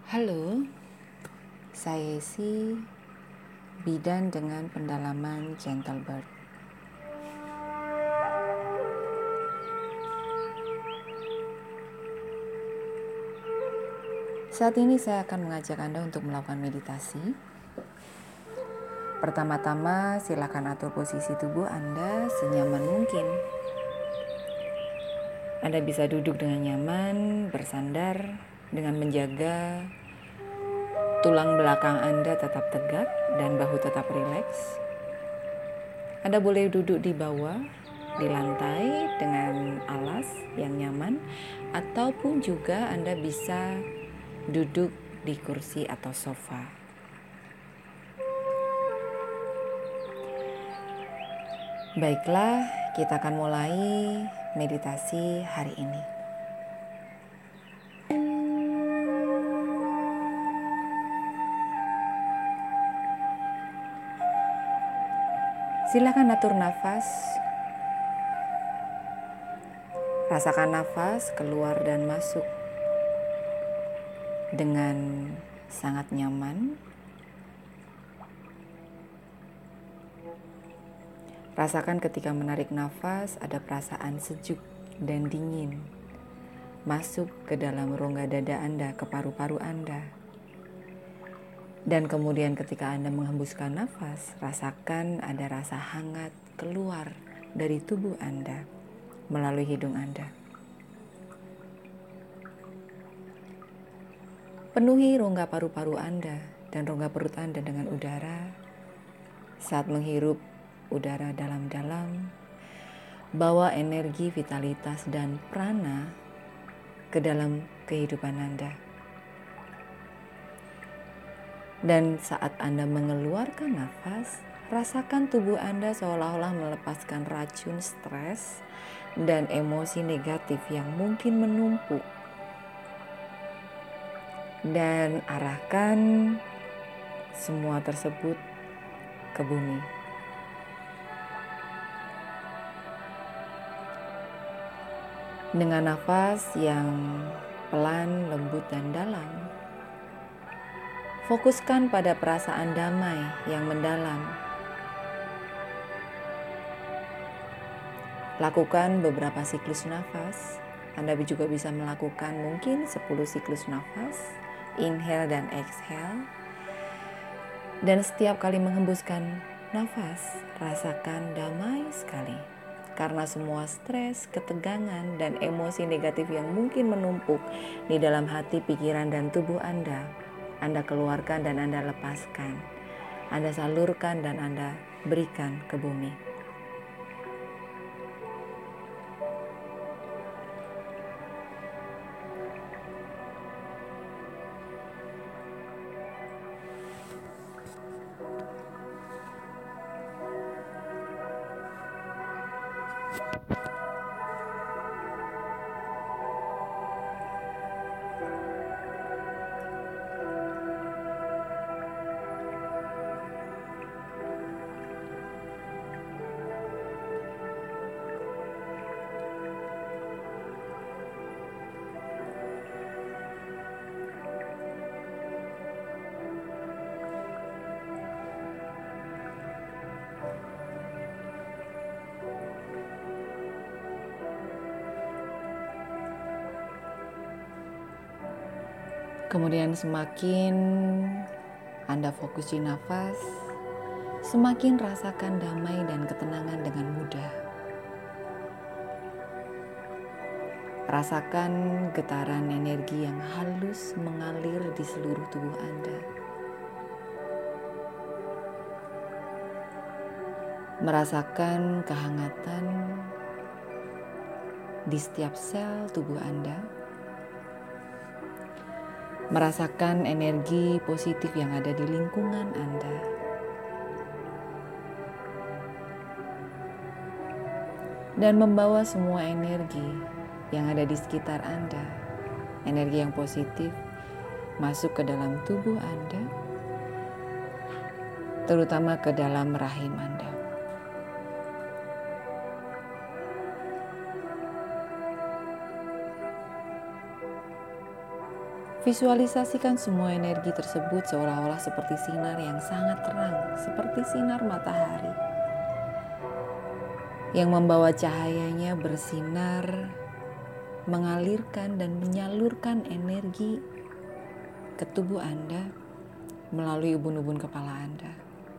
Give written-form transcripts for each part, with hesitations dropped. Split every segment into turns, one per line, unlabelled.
Halo, saya si bidan dengan pendalaman Gentle Bird. Saat ini saya akan mengajak Anda untuk melakukan meditasi. Pertama-tama, silakan atur posisi tubuh Anda senyaman mungkin. Anda bisa duduk dengan nyaman, bersandar, dengan menjaga tulang belakang Anda tetap tegak dan bahu tetap rileks. Anda boleh duduk di bawah, di lantai dengan alas yang nyaman, ataupun juga Anda bisa duduk di kursi atau sofa. Baiklah, kita akan mulai meditasi hari ini. Silakan atur nafas. Rasakan nafas keluar dan masuk dengan sangat nyaman. Rasakan ketika menarik nafas ada perasaan sejuk dan dingin masuk ke dalam rongga dada Anda, ke paru-paru Anda. Dan kemudian ketika Anda menghembuskan nafas, rasakan ada rasa hangat keluar dari tubuh Anda melalui hidung Anda. Penuhi rongga paru-paru Anda dan rongga perut Anda dengan udara. Saat menghirup udara dalam-dalam, bawa energi, vitalitas, dan prana ke dalam kehidupan Anda. Dan saat Anda mengeluarkan nafas, rasakan tubuh Anda seolah-olah melepaskan racun stres dan emosi negatif yang mungkin menumpuk. Dan arahkan semua tersebut ke bumi. Dengan nafas yang pelan, lembut, dan dalam, fokuskan pada perasaan damai yang mendalam. Lakukan beberapa siklus nafas. Anda juga bisa melakukan mungkin 10 siklus nafas, inhale dan exhale. Dan setiap kali menghembuskan nafas, rasakan damai sekali. Karena semua stres, ketegangan, dan emosi negatif yang mungkin menumpuk di dalam hati, pikiran, dan tubuh Anda keluarkan dan Anda lepaskan. Anda salurkan dan Anda berikan ke bumi. Kemudian semakin Anda fokus di nafas, semakin rasakan damai dan ketenangan dengan mudah. Rasakan getaran energi yang halus mengalir di seluruh tubuh Anda. Merasakan kehangatan di setiap sel tubuh Anda. Merasakan energi positif yang ada di lingkungan Anda. Dan membawa semua energi yang ada di sekitar Anda, energi yang positif, masuk ke dalam tubuh Anda, terutama ke dalam rahim Anda. Visualisasikan semua energi tersebut seolah-olah seperti sinar yang sangat terang, seperti sinar matahari yang membawa cahayanya bersinar, mengalirkan dan menyalurkan energi ke tubuh Anda melalui ubun-ubun kepala Anda.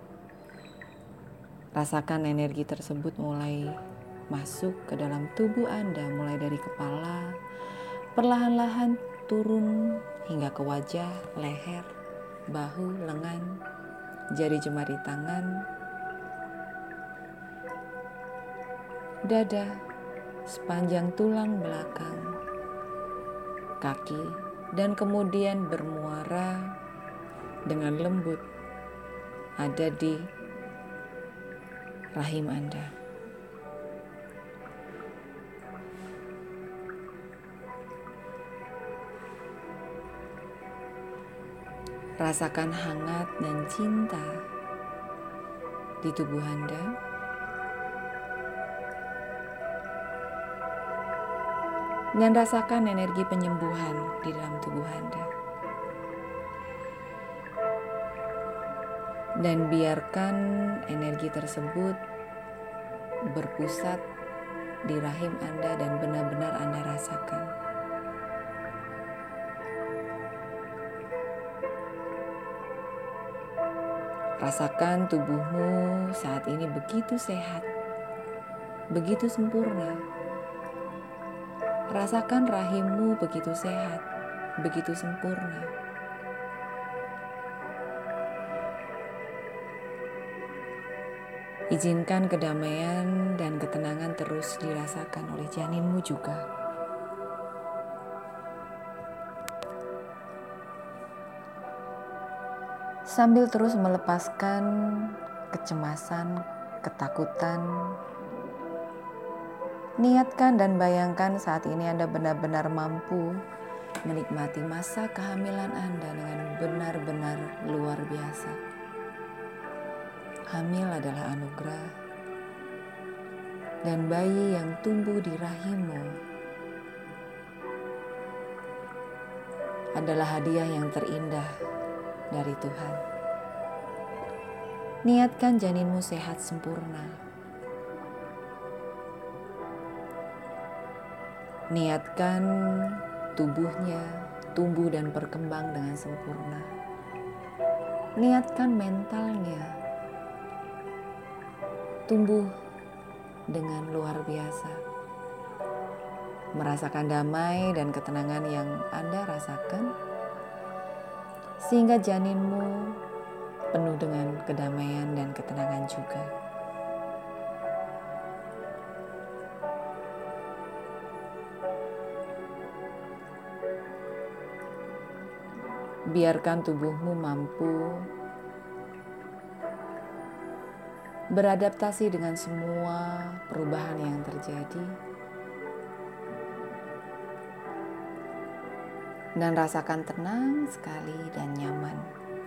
Rasakan energi tersebut mulai masuk ke dalam tubuh Anda, mulai dari kepala, perlahan-lahan turun hingga ke wajah, leher, bahu, lengan, jari jemari tangan, dada, sepanjang tulang belakang, kaki, dan kemudian bermuara dengan lembut ada di rahim Anda. Rasakan hangat dan cinta di tubuh Anda. Dan rasakan energi penyembuhan di dalam tubuh Anda. Dan biarkan energi tersebut berpusat di rahim Anda dan benar-benar Anda rasakan. Rasakan tubuhmu saat ini begitu sehat, begitu sempurna. Rasakan rahimmu begitu sehat, begitu sempurna. Izinkan kedamaian dan ketenangan terus dirasakan oleh janinmu juga. Sambil terus melepaskan kecemasan, ketakutan, niatkan dan bayangkan saat ini Anda benar-benar mampu menikmati masa kehamilan Anda dengan benar-benar luar biasa. Hamil adalah anugerah, dan bayi yang tumbuh di rahimmu adalah hadiah yang terindah dari Tuhan. Niatkan janinmu sehat sempurna. Niatkan tubuhnya tumbuh dan berkembang dengan sempurna. Niatkan mentalnya tumbuh dengan luar biasa. Merasakan damai dan ketenangan yang Anda rasakan, sehingga janinmu penuh dengan kedamaian dan ketenangan juga. Biarkan tubuhmu mampu beradaptasi dengan semua perubahan yang terjadi, dan rasakan tenang sekali dan nyaman.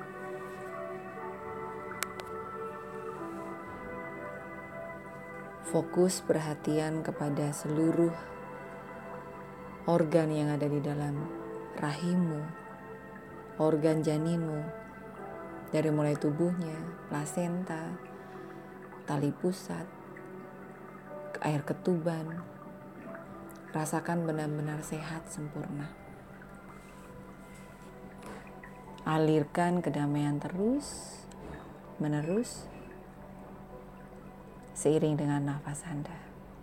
Fokus perhatian kepada seluruh organ yang ada di dalam rahimmu, organ janinmu, dari mulai tubuhnya, plasenta, tali pusat, air ketuban. Rasakan benar-benar sehat sempurna. Alirkan kedamaian terus menerus seiring dengan nafas Anda.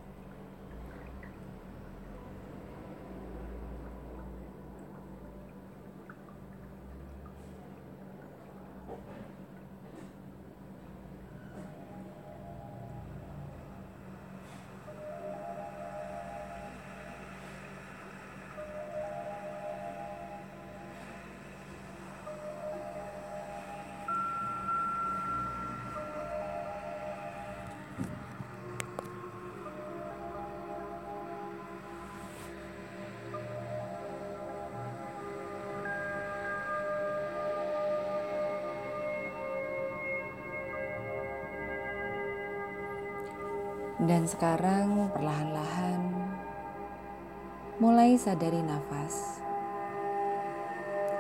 Dan sekarang perlahan-lahan mulai sadari nafas.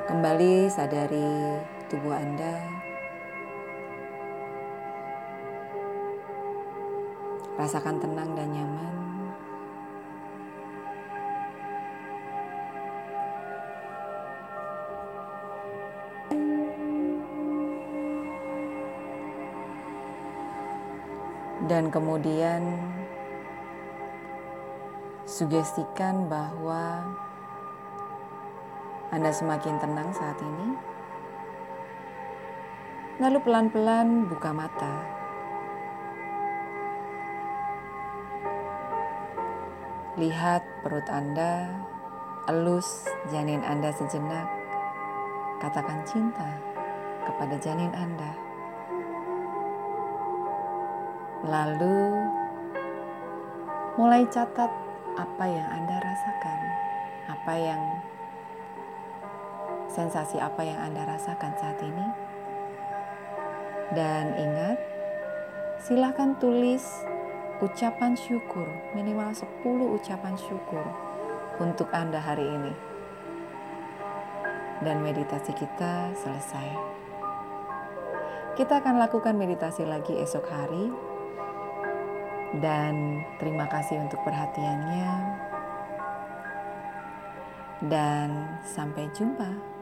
Kembali sadari tubuh Anda. Rasakan tenang dan nyaman. Dan kemudian sugestikan bahwa Anda semakin tenang saat ini. Lalu pelan-pelan buka mata. Lihat perut Anda, elus janin Anda sejenak. Katakan cinta kepada janin Anda. Lalu mulai catat apa yang Anda rasakan, sensasi apa yang Anda rasakan saat ini. Dan ingat, silakan tulis ucapan syukur, minimal 10 ucapan syukur untuk Anda hari ini. Dan meditasi kita selesai. Kita akan lakukan meditasi lagi esok hari. Dan terima kasih untuk perhatiannya. Dan sampai jumpa.